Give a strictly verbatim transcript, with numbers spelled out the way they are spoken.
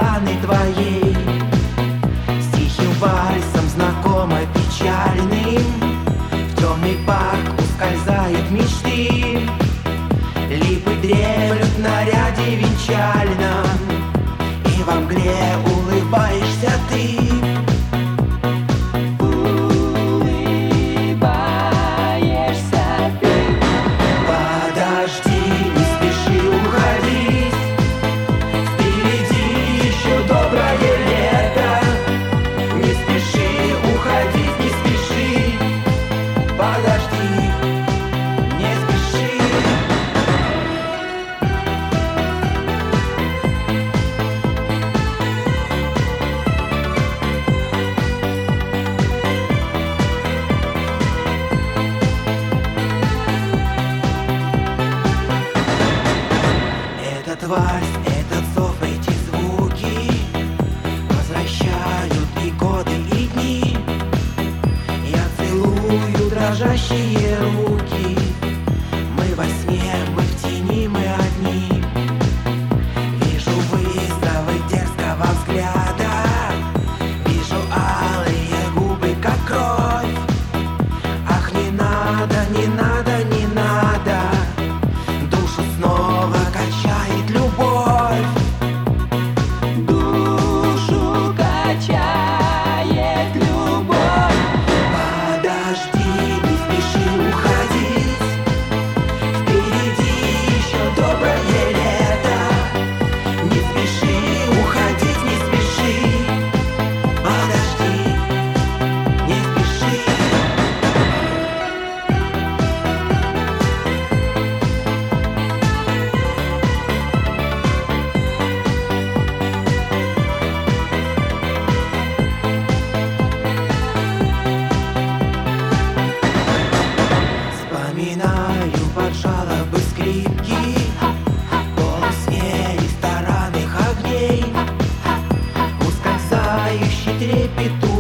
Светланы твоей, с тихим вальсом знакомо печальным, в темный парк ускользают мечты. Липы дремлют в наряде венчальном, и во мгле улыбаешься ты. Этот вальс, этот зов, эти звуки возвращают и годы, и дни. Я целую дрожащие руки. Мы во сне, мы в тени, мы одни. Вижу вызовы дерзкого взгляда, вижу алые губы, как кровь. Ах, не надо, не надо, не надо, душу снова качает любовь. Душу качает любовь. Подожди, не спеши уходить, впереди еще доброе лето. Не спеши уходить, не спеши. Подожди, не спеши. Вспоминаю под жалобы скрипки, полусне из таранных огней, ускользающий трепет